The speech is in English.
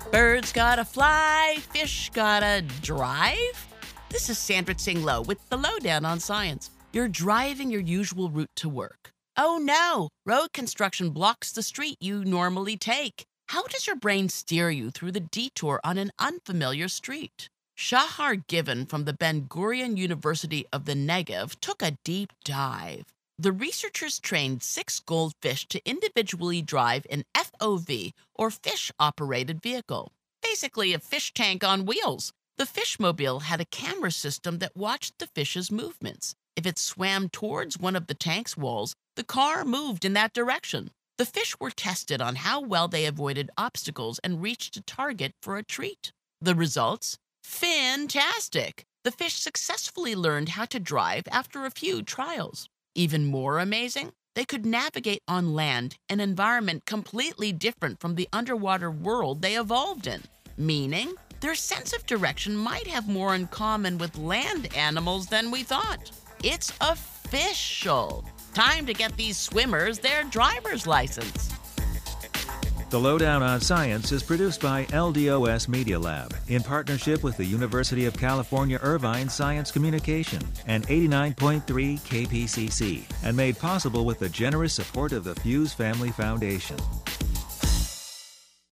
Birds gotta fly, fish gotta drive? This is Sandra Tsing Loh with the Lowdown on Science. You're driving your usual route to work. Oh no, road construction blocks the street you normally take. How does your brain steer you through the detour on an unfamiliar street? Shahar Given from the Ben Gurion University of the Negev took a deep dive. The researchers trained 6 goldfish to individually drive an FOV, or fish-operated vehicle. Basically a fish tank on wheels. The Fishmobile had a camera system that watched the fish's movements. If it swam towards one of the tank's walls, the car moved in that direction. The fish were tested on how well they avoided obstacles and reached a target for a treat. The results? Fantastic! The fish successfully learned how to drive after a few trials. Even more amazing, they could navigate on land, an environment completely different from the underwater world they evolved in. Meaning, their sense of direction might have more in common with land animals than we thought. It's official. Time to get these swimmers their driver's license. The Lowdown on Science is produced by LDOS Media Lab in partnership with the University of California Irvine Science Communication and 89.3 KPCC, and made possible with the generous support of the Fuse Family Foundation.